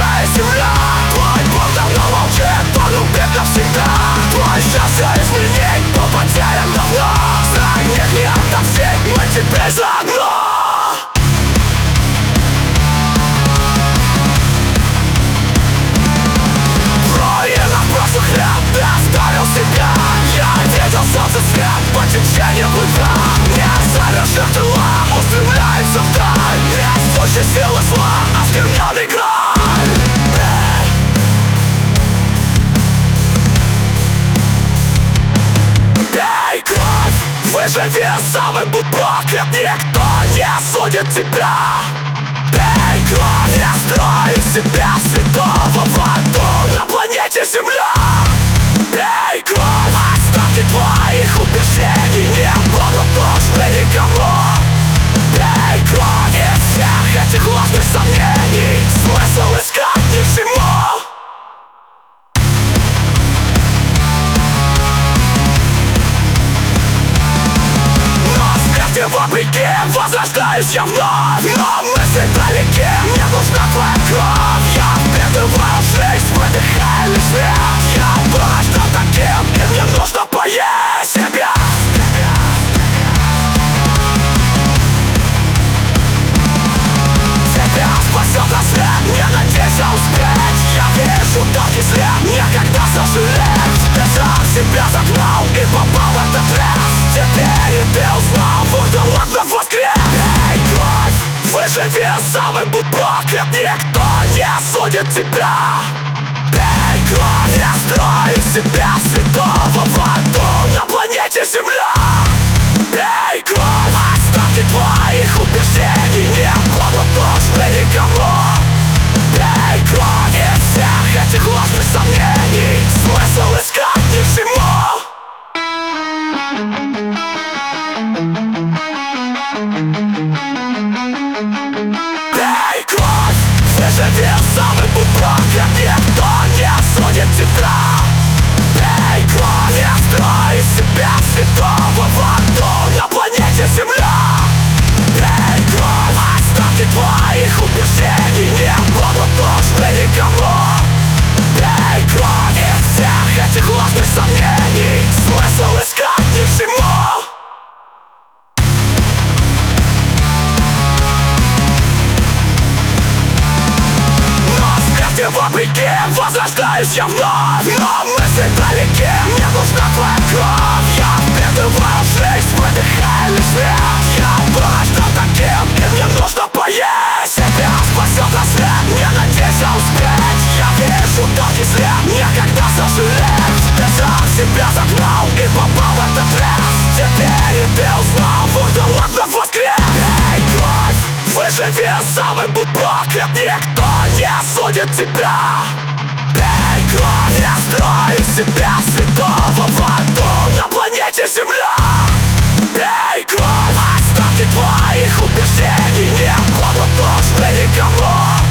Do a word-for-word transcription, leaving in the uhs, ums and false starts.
Твоя земля, твой Бог давно молчит, он убит навсегда. Твое счастье изменить, но потерян давно. Знай, нет, не отомстить, мы теперь заодно. Оставил себя, я видел солнце свет по течению утра. Не замерзших тела устремляется вдаль. Несущий силы зла, оскверненный край. Пей кровь, выживи самый глубок, ведь никто не судит тебя. Пей кровь, я строю себя святого в аду на планете Земля. Пей кровь, остатки твоих убеждений не будут нужны никому. Пей кровь из всех этих ложных сомнений, смысл искать ни к чему. Но смерти вопреки возрождаюсь я вновь. Но мысли далеки, мне нужна твоя кровь. Я впитываю жизнь, выдыхаю лишь свет. Я был таким, и мне нужно поесть себя. Тебя спасет рассвет, не надейся успеть. Я вижу долгий след, некогда сожалеть. Ты сам себя загнал и попал в этот лес. Теперь и ты узнал, будто он вновь воскрес. Пей кровь, выживи самый глубок, ведь никто не судит тебя. Пей кровь, я строю себя святого в аду на планете Земля. Пей кровь, остатки твоих убеждений не будут нужны никому. Пей кровь из всех этих ложных сомнений, смысл искать ни к чему. Пей кровь, выживи самый глубок, ведь никто не судит тебя. Пей кровь, я строю себя святого в аду на планете Земля. Пей кровь, остатки твоих убеждений не будут нужны никому. Пей кровь из всех этих ложных сомнений, смысл искать ни к чему. Вопреки возрождаюсь я вновь. Но мысли далеки, мне нужна твоя кровь. Я впитываю жизнь, выдыхаю лишь свет. Я был таким, и мне нужно поесть себя. Спасет рассвет, не надейся успеть. Я вижу долгий след, некогда сожалеть. Ты сам себя загнал и попал в этот лес. Теперь и ты узнал, будто он вновь воскрес. Пей кровь, выживи самый глубок, ведь никто не судит тебя. Пей кровь, я строю себя святого в аду на планете Земля. Пей кровь, остатки твоих убеждений не будут нужны никому.